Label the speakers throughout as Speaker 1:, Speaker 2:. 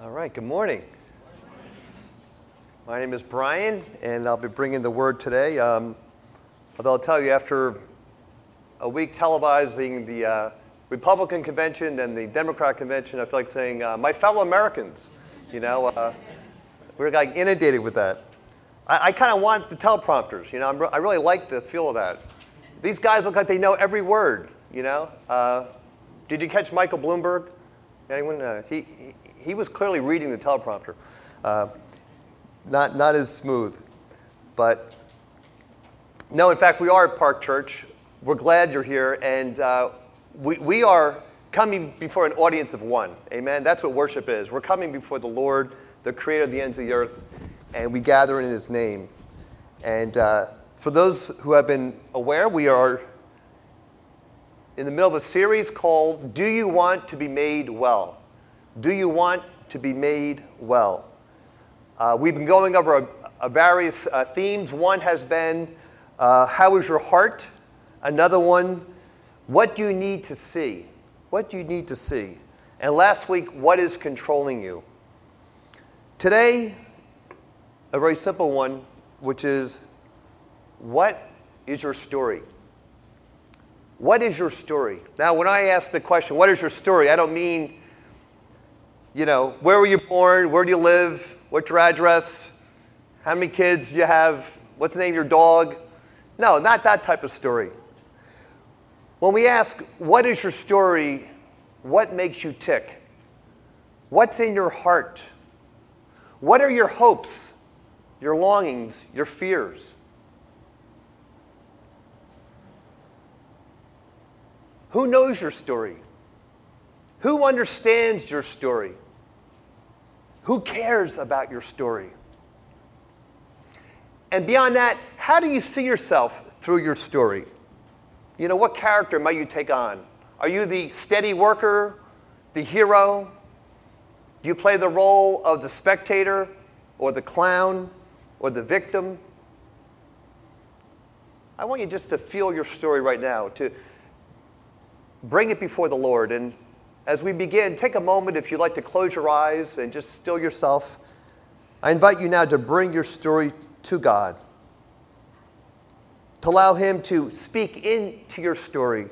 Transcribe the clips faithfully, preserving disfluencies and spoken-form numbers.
Speaker 1: All right, good morning. My name is Brian, and I'll be bringing the word today. Um, although I'll tell you, after a week televising the uh, Republican convention and the Democrat convention, I feel like saying, uh, my fellow Americans, you know, uh, we're like inundated with that. I, I kind of want the teleprompters, you know, I'm re- I really like the feel of that. These guys look like they know every word, you know. Uh, did you catch Michael Bloomberg? Anyone? Uh, he, he he was clearly reading the teleprompter. Uh, not not as smooth, but no. In fact, we are at Park Church. We're glad you're here, and uh, we we are coming before an audience of one. Amen. That's what worship is. We're coming before the Lord, the Creator of the ends of the earth, and we gather in His name. And uh, for those who have been aware, we are in the middle of a series called "Do You Want to Be Made Well?" Do you want to be made well? Uh, we've been going over a, a various uh, themes. One has been, uh, how is your heart? Another one, what do you need to see? What do you need to see? And last week, what is controlling you? Today, a very simple one, which is, what is your story? What is your story? Now, when I ask the question, what is your story? I don't mean, you know, where were you born? Where do you live? What's your address? How many kids do you have? What's the name of your dog? No, not that type of story. When we ask, what is your story? What makes you tick? What's in your heart? What are your hopes, your longings, your fears? Who knows your story? Who understands your story? Who cares about your story? And beyond that, how do you see yourself through your story? You know, what character might you take on? Are you the steady worker, the hero? Do you play the role of the spectator or the clown or the victim? I want you just to feel your story right now, to bring it before the Lord. And as we begin, take a moment, if you'd like to close your eyes and just still yourself. I invite you now to bring your story to God, to allow Him to speak into your story,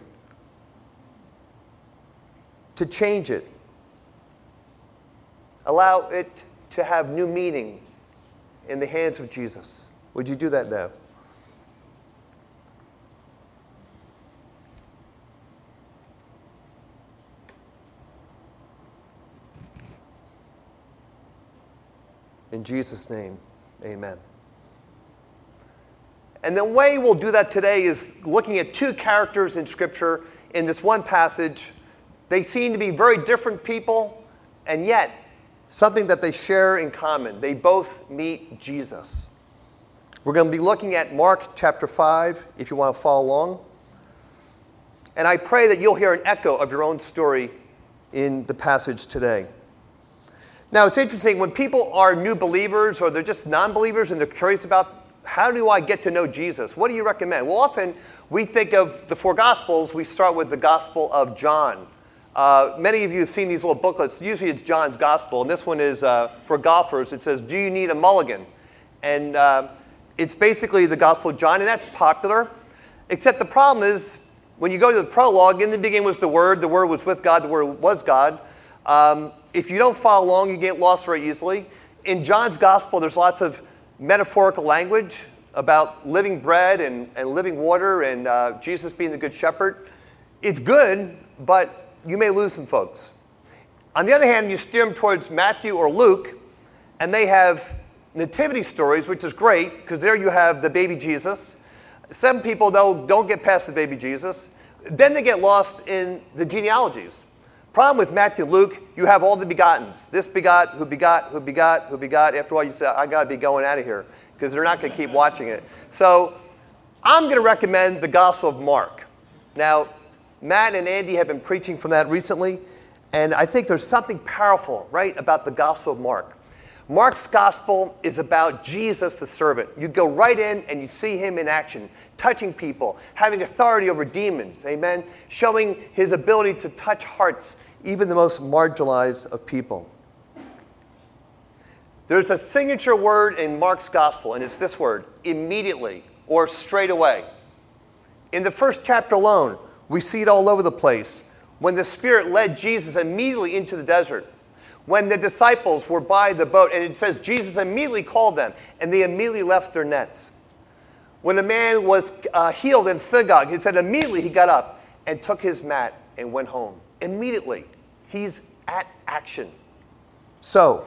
Speaker 1: to change it, allow it to have new meaning in the hands of Jesus. Would you do that now? In Jesus' name, amen. And the way we'll do that today is looking at two characters in Scripture in this one passage. They seem to be very different people, and yet something that they share in common. They both meet Jesus. We're going to be looking at Mark chapter five, if you want to follow along. And I pray that you'll hear an echo of your own story in the passage today. Now, it's interesting, when people are new believers or they're just non-believers and they're curious about, how do I get to know Jesus? What do you recommend? Well, often we think of the four Gospels. We start with the Gospel of John. Uh, many of you have seen these little booklets. Usually it's John's Gospel, and this one is uh, for golfers. It says, do you need a mulligan? And uh, it's basically the Gospel of John, and that's popular. Except the problem is, when you go to the prologue, in the beginning was the Word, the Word was with God, the Word was God. Um, if you don't follow along, you get lost very easily. In John's Gospel, there's lots of metaphorical language about living bread and, and living water and uh, Jesus being the Good Shepherd. It's good, but you may lose some folks. On the other hand, you steer them towards Matthew or Luke, and they have nativity stories, which is great, because there you have the baby Jesus. Some people, though, don't get past the baby Jesus. Then they get lost in the genealogies. Problem with Matthew and Luke, you have all the begottens. This begot, who begot, who begot, who begot. After a while, you say, I got to be going out of here, because they're not going to keep watching it. So I'm going to recommend the Gospel of Mark. Now, Matt and Andy have been preaching from that recently, and I think there's something powerful, right, about the Gospel of Mark. Mark's Gospel is about Jesus the servant. You go right in and you see him in action, touching people, having authority over demons, amen, showing his ability to touch hearts, even the most marginalized of people. There's a signature word in Mark's gospel, and it's this word, immediately, or straight away. In the first chapter alone, we see it all over the place. When the Spirit led Jesus immediately into the desert, when the disciples were by the boat, and it says Jesus immediately called them, and they immediately left their nets. When a man was uh, healed in synagogue, it said immediately he got up and took his mat and went home. Immediately. He's at action. So,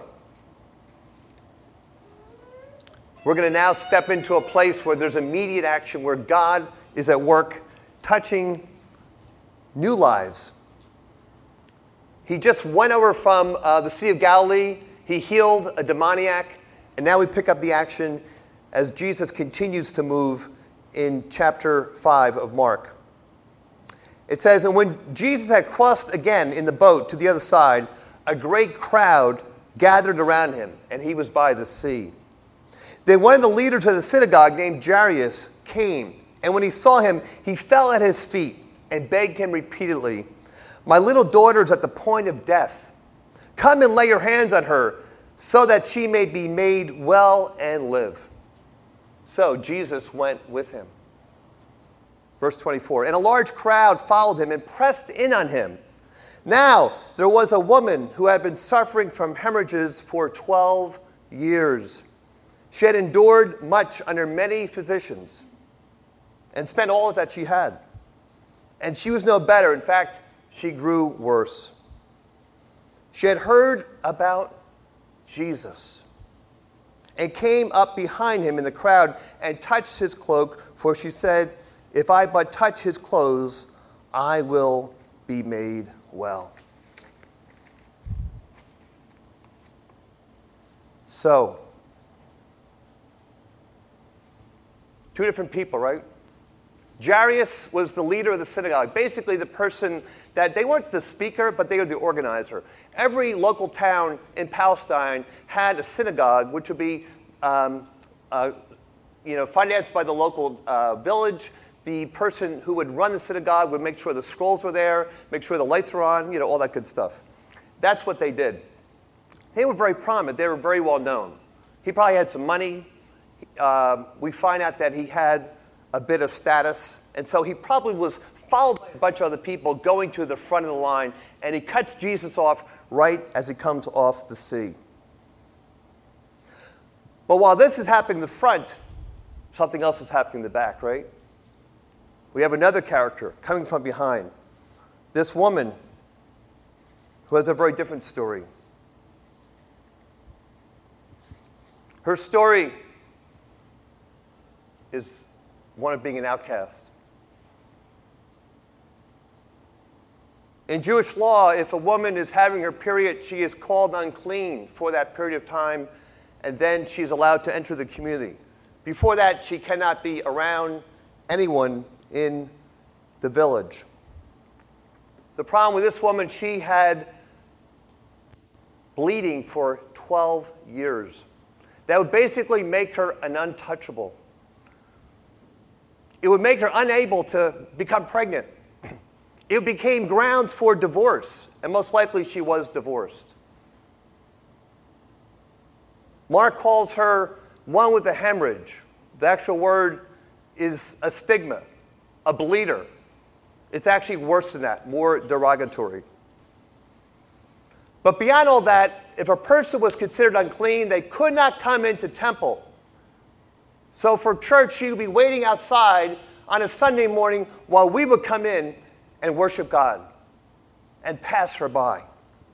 Speaker 1: we're going to now step into a place where there's immediate action, where God is at work touching new lives. He just went over from uh, the Sea of Galilee. He healed a demoniac. And now we pick up the action as Jesus continues to move in chapter five of Mark. It says, and when Jesus had crossed again in the boat to the other side, a great crowd gathered around him, and he was by the sea. Then one of the leaders of the synagogue, named Jairus, came, and when he saw him, he fell at his feet and begged him repeatedly, my little daughter is at the point of death. Come and lay your hands on her, so that she may be made well and live. So Jesus went with him. Verse twenty-four, and a large crowd followed him and pressed in on him. Now there was a woman who had been suffering from hemorrhages for twelve years. She had endured much under many physicians and spent all that she had. And she was no better. In fact, she grew worse. She had heard about Jesus and came up behind him in the crowd and touched his cloak, for she said, if I but touch his clothes, I will be made well. So, two different people, right? Jairus was the leader of the synagogue, basically the person that they weren't the speaker, but they were the organizer. Every local town in Palestine had a synagogue, which would be um, uh, you know, financed by the local uh, village. The person who would run the synagogue would make sure the scrolls were there, make sure the lights were on, you know, all that good stuff. That's what they did. They were very prominent. They were very well known. He probably had some money. Uh, we find out that he had a bit of status, and so he probably was followed by a bunch of other people going to the front of the line, and he cuts Jesus off right as he comes off the sea. But while this is happening in the front, something else is happening in the back, right? We have another character coming from behind. This woman who has a very different story. Her story is one of being an outcast. In Jewish law, if a woman is having her period, she is called unclean for that period of time, and then she's allowed to enter the community. Before that, she cannot be around anyone in the village. The problem with this woman, she had bleeding for twelve years. That would basically make her an untouchable. It would make her unable to become pregnant. It became grounds for divorce, and most likely she was divorced. Mark calls her one with a hemorrhage. The actual word is a stigma, a bleeder. It's actually worse than that, more derogatory. But beyond all that, if a person was considered unclean, they could not come into temple. So for church, she would be waiting outside on a Sunday morning while we would come in and worship God and pass her by.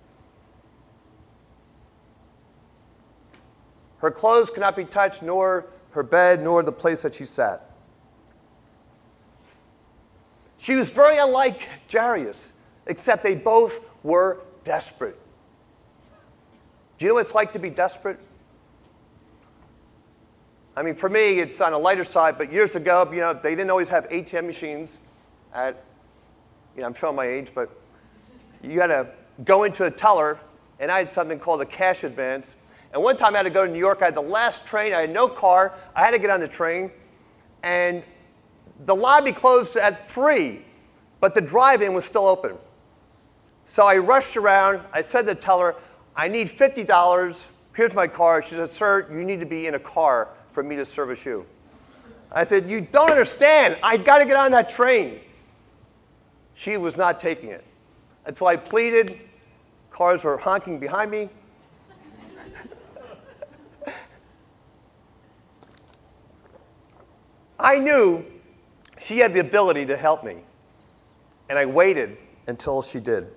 Speaker 1: Her clothes could not be touched, nor her bed, nor the place that she sat. She was very unlike Jairus, except they both were desperate. Do you know what it's like to be desperate? I mean, for me, it's on a lighter side, but years ago, you know, they didn't always have A T M machines at, you know, I'm showing my age, but you had to go into a teller, and I had something called a cash advance. And one time I had to go to New York. I had the last train. I had no car. I had to get on the train. And the lobby closed at three, but the drive-in was still open. So I rushed around. I said to the teller, I need fifty dollars. Here's my card. She said, sir, you need to be in a car for me to service you. I said, you don't understand. I got to get on that train. She was not taking it. Until I pleaded, cars were honking behind me. I knew she had the ability to help me, and I waited until she did.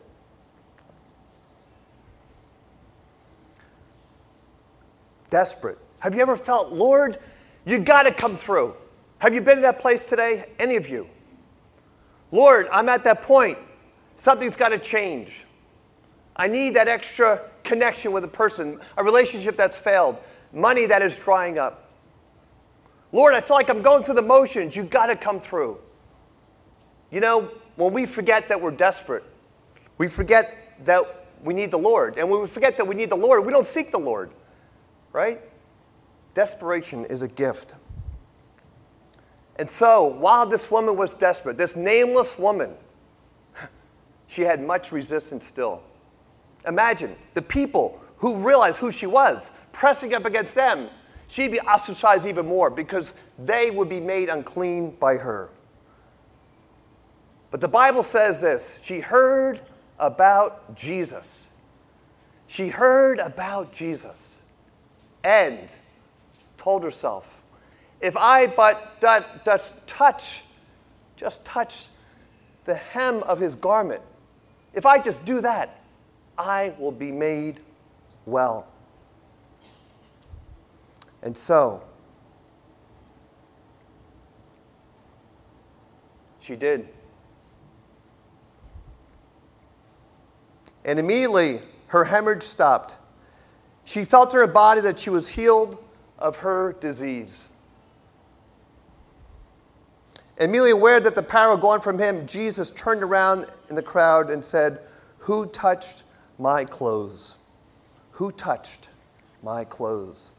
Speaker 1: Desperate. Have you ever felt, Lord, you got to come through? Have you been in that place today? Any of you? Lord, I'm at that point. Something's got to change. I need that extra connection with a person, a relationship that's failed, money that is drying up. Lord, I feel like I'm going through the motions. You got to come through. You know, when we forget that we're desperate, we forget that we need the Lord. And when we forget that we need the Lord, we don't seek the Lord, right? Desperation is a gift. And so, while this woman was desperate, this nameless woman, she had much resistance still. Imagine the people who realized who she was, pressing up against them. She'd be ostracized even more because they would be made unclean by her. But the Bible says this, she heard about Jesus. She heard about Jesus and told herself, if I but just touch, just touch the hem of his garment, if I just do that, I will be made well. And so, she did. And immediately, her hemorrhage stopped. She felt in her body that she was healed of her disease. Immediately aware that the power had gone from him, Jesus turned around in the crowd and said, who touched my clothes? Who touched my clothes?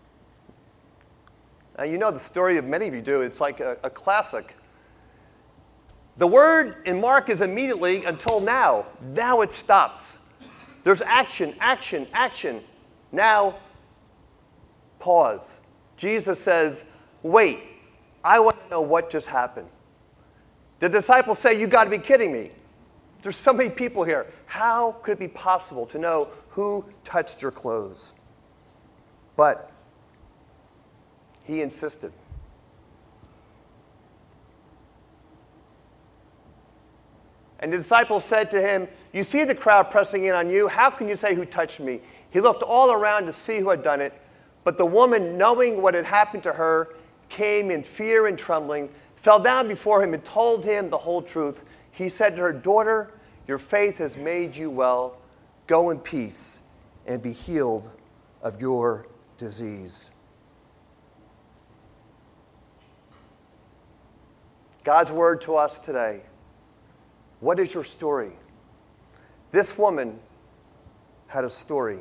Speaker 1: Now, you know the story of many of you do. It's like a, a classic. The word in Mark is immediately until now. Now it stops. There's action, action, action. Now, pause. Jesus says, wait, I want to know what just happened. The disciples say, you got to be kidding me. There's so many people here. How could it be possible to know who touched your clothes? But he insisted. And the disciples said to him, you see the crowd pressing in on you. How can you say who touched me? He looked all around to see who had done it. But the woman, knowing what had happened to her, came in fear and trembling, fell down before him and told him the whole truth. He said to her, daughter, your faith has made you well. Go in peace and be healed of your disease. God's word to us today. What is your story? This woman had a story.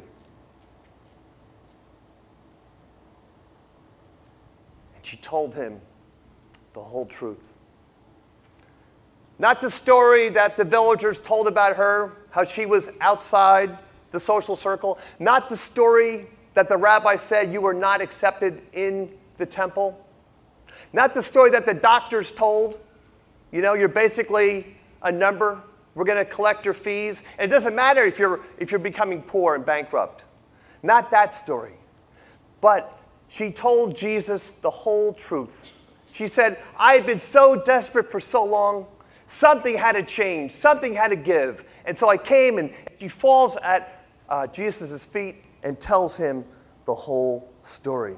Speaker 1: And she told him the whole truth. Not the story that the villagers told about her, how she was outside the social circle. Not the story that the rabbi said you were not accepted in the temple. Not the story that the doctors told. You know, you're basically a number. We're going to collect your fees. And it doesn't matter if you're, if you're becoming poor and bankrupt. Not that story. But she told Jesus the whole truth. She said, I had been so desperate for so long. Something had to change. Something had to give. And so I came, and she falls at uh, Jesus' feet and tells him the whole story.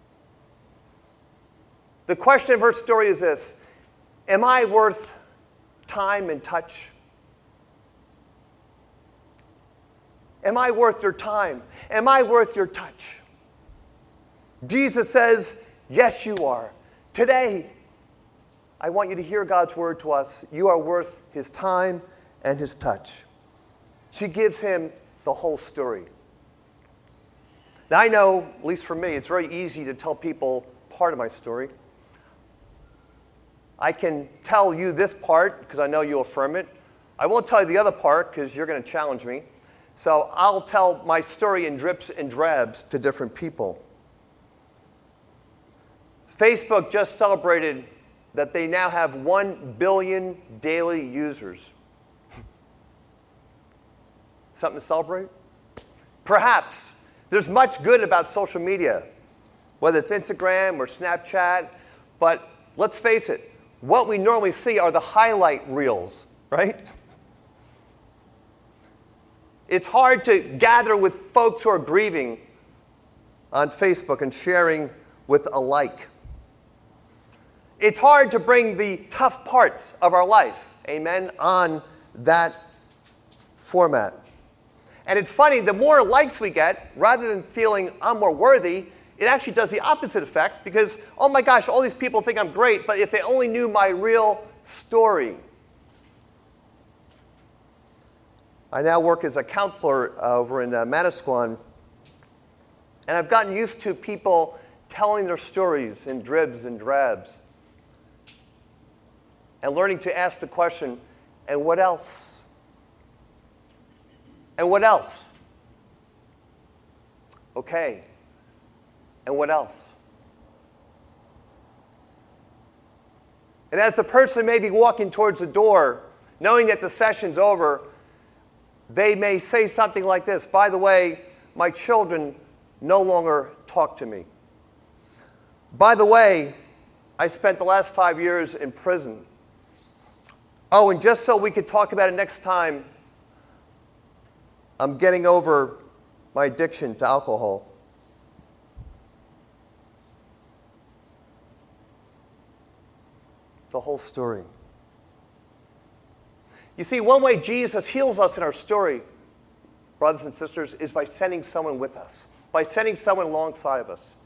Speaker 1: The question of her story is this: am I worth time and touch? Am I worth your time? Am I worth your touch? Jesus says, yes, you are. Today, I want you to hear God's word to us. You are worth his time and his touch. She gives him the whole story. Now, I know, at least for me, it's very easy to tell people part of my story. I can tell you this part because I know you'll affirm it. I won't tell you the other part because you're going to challenge me. So I'll tell my story in drips and drabs to different people. Facebook just celebrated that they now have one billion daily users. Something to celebrate? Perhaps. There's much good about social media, whether it's Instagram or Snapchat, but let's face it, what we normally see are the highlight reels, right? It's hard to gather with folks who are grieving on Facebook and sharing with a like. It's hard to bring the tough parts of our life, amen, on that format. And it's funny, the more likes we get, rather than feeling I'm more worthy, it actually does the opposite effect because, oh my gosh, all these people think I'm great, but if they only knew my real story. I now work as a counselor over in uh, Manasquan, and I've gotten used to people telling their stories in dribs and drabs and learning to ask the question, and what else? And what else? Okay. And what else? And as the person may be walking towards the door, knowing that the session's over, they may say something like this, by the way, my children no longer talk to me. By the way, I spent the last five years in prison. Oh, and just so we could talk about it next time, I'm getting over my addiction to alcohol. The whole story. You see, one way Jesus heals us in our story, brothers and sisters, is by sending someone with us, by sending someone alongside of us.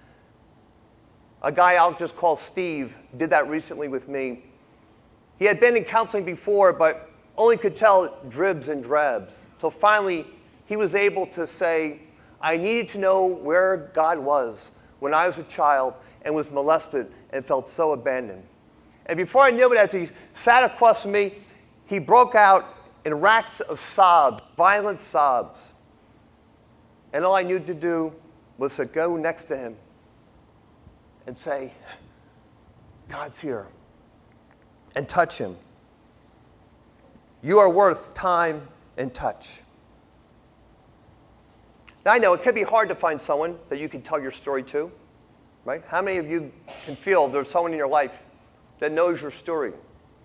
Speaker 1: A guy I'll just call Steve did that recently with me. He had been in counseling before, but only could tell dribs and drabs. So finally, he was able to say, I needed to know where God was when I was a child and was molested and felt so abandoned. And before I knew it, as he sat across from me, he broke out in racks of sobs, violent sobs. And all I knew to do was to go next to him and say, God's here, and touch him. You are worth time and touch. Now, I know it can be hard to find someone that you can tell your story to, right? How many of you can feel there's someone in your life that knows your story?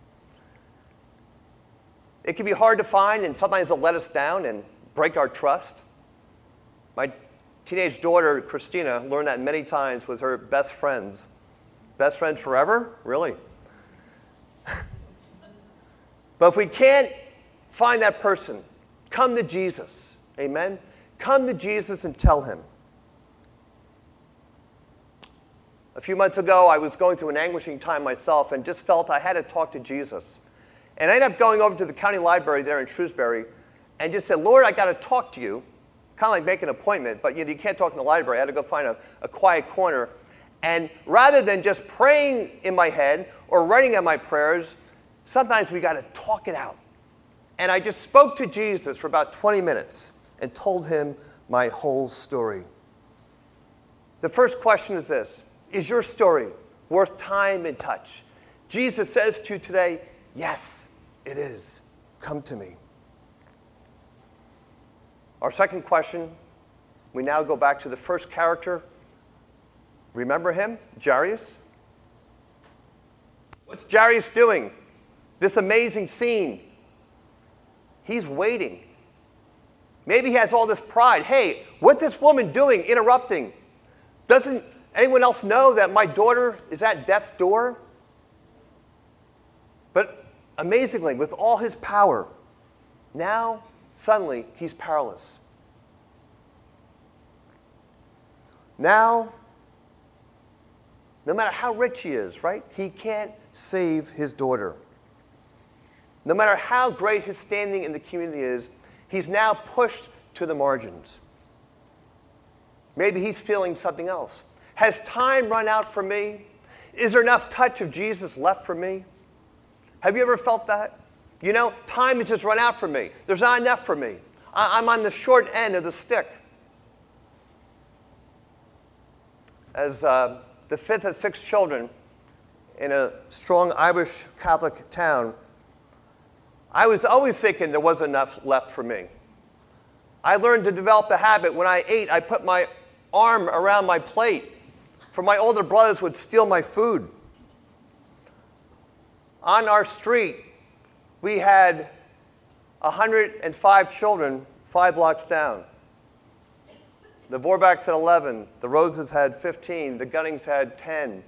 Speaker 1: It can be hard to find, and sometimes they'll let us down and break our trust. My teenage daughter, Christina, learned that many times with her best friends. Best friends forever? Really? But if we can't find that person, come to Jesus. Amen? Come to Jesus and tell him. A few months ago, I was going through an anguishing time myself and just felt I had to talk to Jesus. And I ended up going over to the county library there in Shrewsbury and just said, Lord, I got to talk to you. Kind of like make an appointment, but you know, you can't talk in the library. I had to go find a, a quiet corner. And rather than just praying in my head or writing out my prayers, sometimes we got to talk it out. And I just spoke to Jesus for about twenty minutes and told him my whole story. The first question is this: is your story worth time and touch? Jesus says to you today, yes, it is. Come to me. Our second question, we now go back to the first character. Remember him? Jairus? What's Jairus doing? This amazing scene. He's waiting. Maybe he has all this pride. Hey, what's this woman doing, interrupting? Doesn't anyone else know that my daughter is at death's door? But amazingly, with all his power, now suddenly he's powerless. Now, no matter how rich he is, right, he can't save his daughter. No matter how great his standing in the community is, he's now pushed to the margins. Maybe he's feeling something else. Has time run out for me? Is there enough touch of Jesus left for me? Have you ever felt that? You know, time has just run out for me. There's not enough for me. I- I'm on the short end of the stick. As uh, the fifth of six children in a strong Irish Catholic town, I was always thinking there wasn't enough left for me. I learned to develop the habit. When I ate, I put my arm around my plate, for my older brothers would steal my food. On our street, we had one hundred five children, five blocks down. The Vorbacks had eleven, the Roses had fifteen, the Gunnings had ten.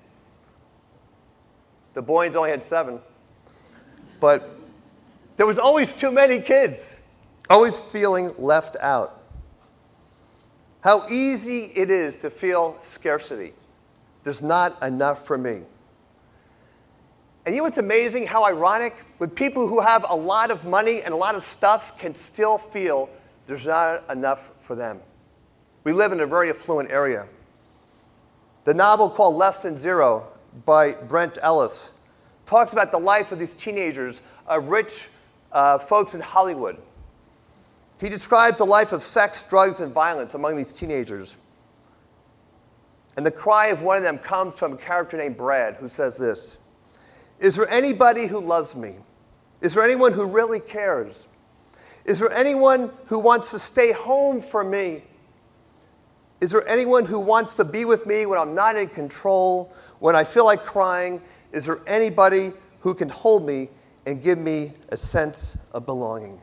Speaker 1: The Boynes only had seven. But there was always too many kids, always feeling left out. How easy it is to feel scarcity. There's not enough for me. And you know what's amazing? How ironic? With people who have a lot of money and a lot of stuff can still feel there's not enough for them. We live in a very affluent area. The novel called Less Than Zero by Brent Ellis talks about the life of these teenagers, of rich uh, folks in Hollywood. He describes the life of sex, drugs, and violence among these teenagers. And the cry of one of them comes from a character named Brad, who says this: "Is there anybody who loves me? Is there anyone who really cares? Is there anyone who wants to stay home for me? Is there anyone who wants to be with me when I'm not in control, when I feel like crying? Is there anybody who can hold me and give me a sense of belonging?"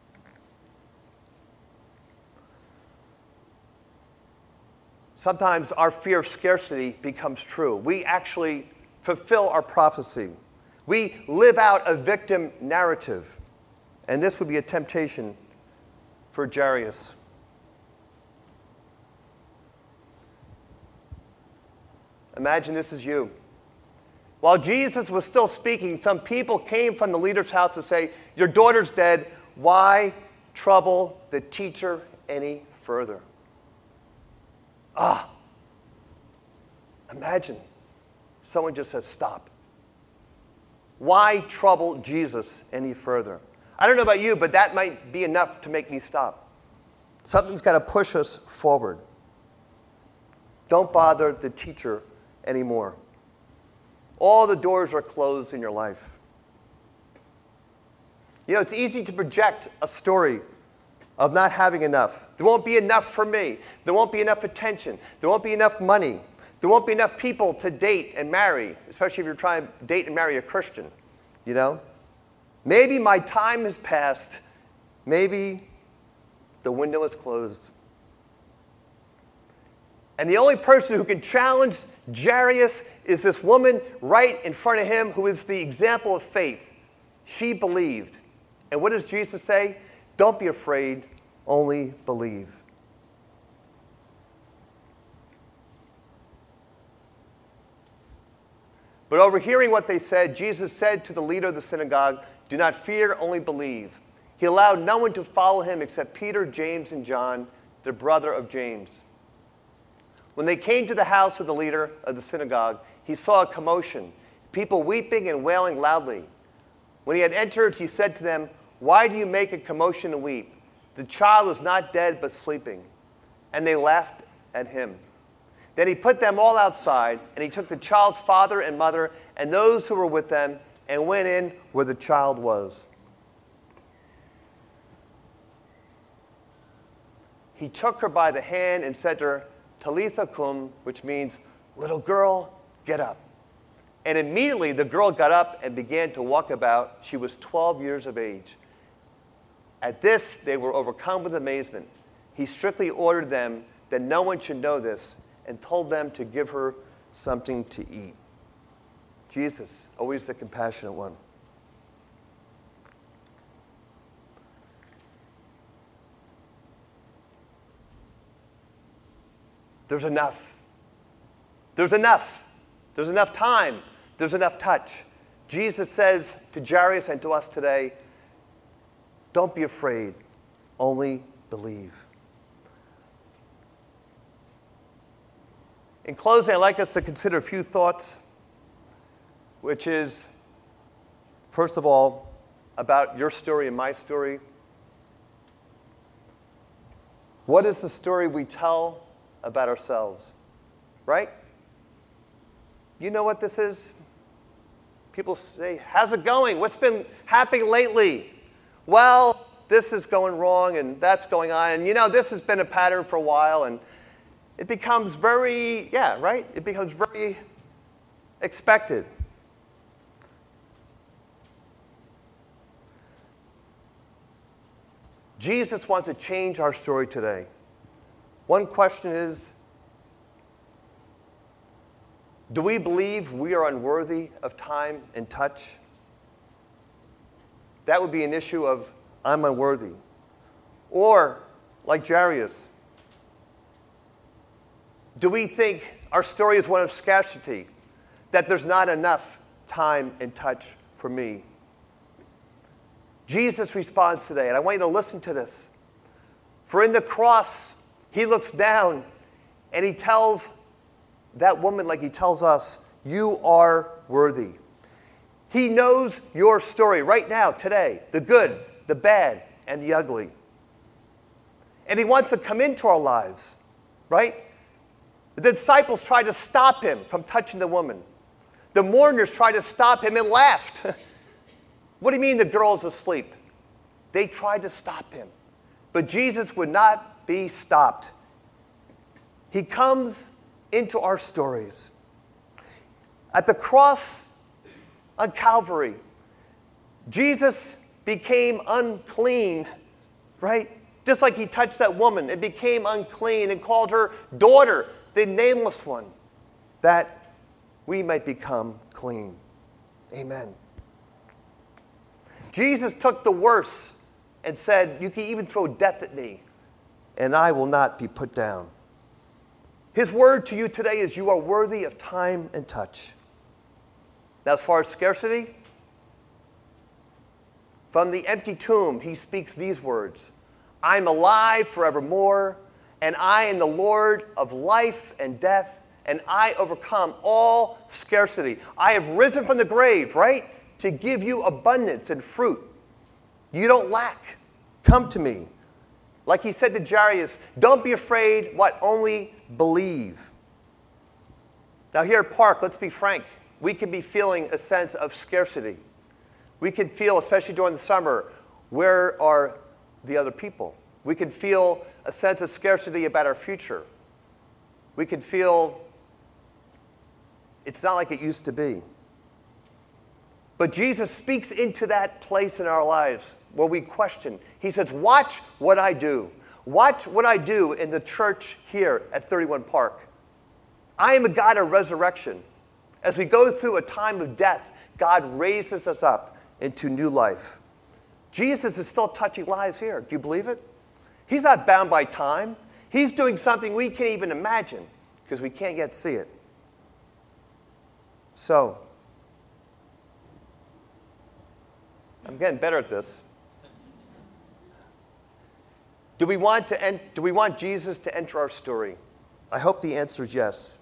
Speaker 1: Sometimes our fear of scarcity becomes true. We actually fulfill our prophecy. We live out a victim narrative. And this would be a temptation for Jairus. Imagine this is you. While Jesus was still speaking, some people came from the leader's house to say, "Your daughter's dead. Why trouble the teacher any further?" Ah, imagine someone just says, "Stop. Why trouble Jesus any further?" I don't know about you, but that might be enough to make me stop. Something's got to push us forward. Don't bother the teacher anymore. All the doors are closed in your life. You know, it's easy to project a story of not having enough. There won't be enough for me. There won't be enough attention. There won't be enough money. There won't be enough people to date and marry, especially if you're trying to date and marry a Christian, you know? Maybe my time has passed. Maybe the window is closed. And the only person who can challenge Jairus is this woman right in front of him who is the example of faith. She believed. And what does Jesus say? Don't be afraid, only believe. But overhearing what they said, Jesus said to the leader of the synagogue, "Do not fear, only believe." He allowed no one to follow him except Peter, James, and John, the brother of James. When they came to the house of the leader of the synagogue, he saw a commotion, people weeping and wailing loudly. When he had entered, he said to them, "Why do you make a commotion and weep? The child is not dead, but sleeping." And they laughed at him. Then he put them all outside, and he took the child's father and mother and those who were with them and went in where the child was. He took her by the hand and said to her, "Talitha cum," which means, "Little girl, get up." And immediately the girl got up and began to walk about. She was twelve years of age. At this, they were overcome with amazement. He strictly ordered them that no one should know this and told them to give her something to eat. Jesus, always the compassionate one. There's enough. There's enough. There's enough time. There's enough touch. Jesus says to Jairus and to us today, don't be afraid, only believe. In closing, I'd like us to consider a few thoughts, which is, first of all, about your story and my story. What is the story we tell about ourselves? Right? You know what this is? People say, how's it going? What's been happening lately? Well, this is going wrong and that's going on. And you know, this has been a pattern for a while. And it becomes very, yeah, right? It becomes very expected. Jesus wants to change our story today. One question is, do we believe we are unworthy of time and touch? That would be an issue of, I'm unworthy. Or, like Jairus, do we think our story is one of scarcity, that there's not enough time and touch for me? Jesus responds today, and I want you to listen to this. For in the cross, he looks down and he tells that woman, like he tells us, you are worthy. He knows your story right now, today, the good, the bad, and the ugly. And he wants to come into our lives, right? The disciples tried to stop him from touching the woman. The mourners tried to stop him and laughed. What do you mean the girl is asleep? They tried to stop him. But Jesus would not be stopped. He comes into our stories. At the cross on Calvary, Jesus became unclean, right? Just like he touched that woman and became unclean and called her daughter, the nameless one, that we might become clean. Amen. Jesus took the worst and said, you can even throw death at me, and I will not be put down. His word to you today is you are worthy of time and touch. Now, as far as scarcity, from the empty tomb, he speaks these words, I'm alive forevermore, and I am the Lord of life and death, and I overcome all scarcity. I have risen from the grave, right, to give you abundance and fruit. You don't lack. Come to me. Like he said to Jairus, don't be afraid, what? Only believe. Now here at Park, let's be frank. We can be feeling a sense of scarcity. We can feel, especially during the summer, where are the other people? We can feel a sense of scarcity about our future. We can feel it's not like it used to be. But Jesus speaks into that place in our lives where we question. He says, watch what I do. Watch what I do in the church here at thirty-one Park. I am a God of resurrection. As we go through a time of death, God raises us up into new life. Jesus is still touching lives here. Do you believe it? He's not bound by time. He's doing something we can't even imagine because we can't yet see it. So, I'm getting better at this. Do we want to en- do we want Jesus to enter our story? I hope the answer is yes.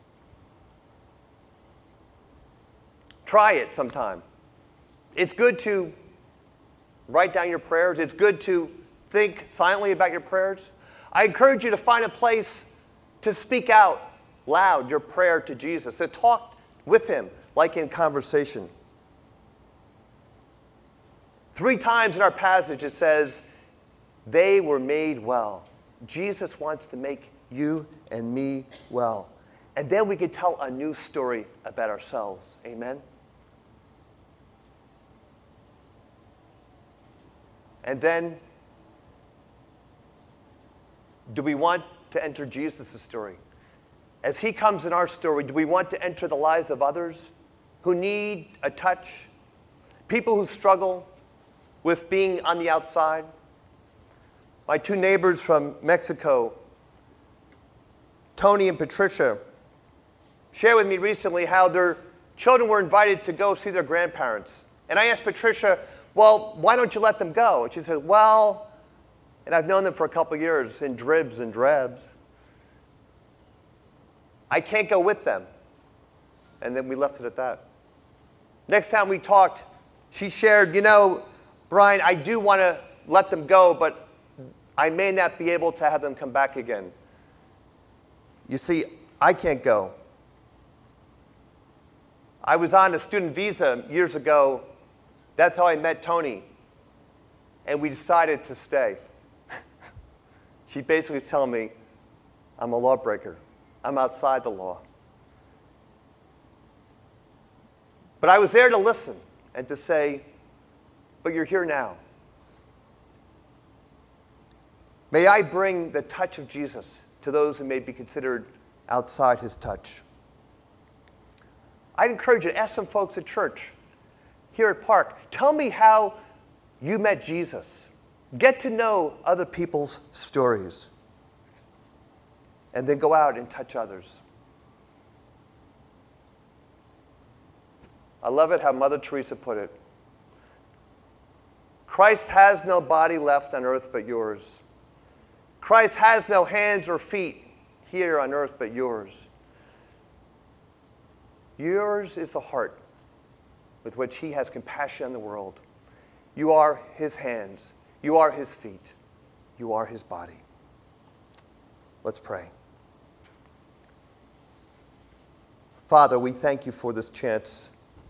Speaker 1: Try it sometime. It's good to write down your prayers. It's good to think silently about your prayers. I encourage you to find a place to speak out loud your prayer to Jesus, to talk with him like in conversation. Three times in our passage it says, they were made well. Jesus wants to make you and me well. And then we can tell a new story about ourselves. Amen? And then, do we want to enter Jesus' story? As he comes in our story, do we want to enter the lives of others who need a touch? People who struggle with being on the outside? My two neighbors from Mexico, Tony and Patricia, shared with me recently how their children were invited to go see their grandparents. And I asked Patricia, well, why don't you let them go? And she said, well, and I've known them for a couple of years in dribs and drabs. I can't go with them. And then we left it at that. Next time we talked, she shared, you know, Brian, I do want to let them go, but I may not be able to have them come back again. You see, I can't go. I was on a student visa years ago. That's how I met Tony. And we decided to stay. She basically was telling me, I'm a lawbreaker. I'm outside the law. But I was there to listen and to say, but you're here now. May I bring the touch of Jesus to those who may be considered outside his touch. I'd encourage you to ask some folks at church, here at Park, tell me how you met Jesus. Get to know other people's stories. And then go out and touch others. I love it how Mother Teresa put it. Christ has no body left on earth but yours. Christ has no hands or feet here on earth but yours. Yours is the heart with which he has compassion on the world. You are his hands. You are his feet. You are his body. Let's pray. Father, we thank you for this chance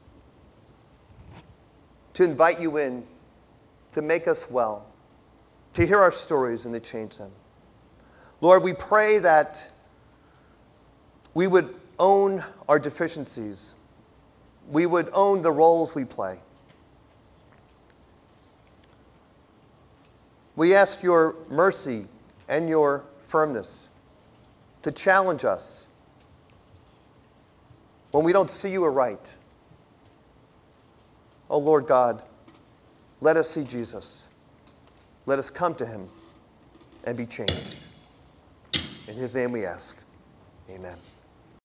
Speaker 1: to invite you in, to make us well, to hear our stories and to change them. Lord, we pray that we would own our deficiencies. We would own the roles we play. We ask your mercy and your firmness to challenge us when we don't see you aright. Oh, Lord God, let us see Jesus. Let us come to him and be changed. In his name we ask. Amen.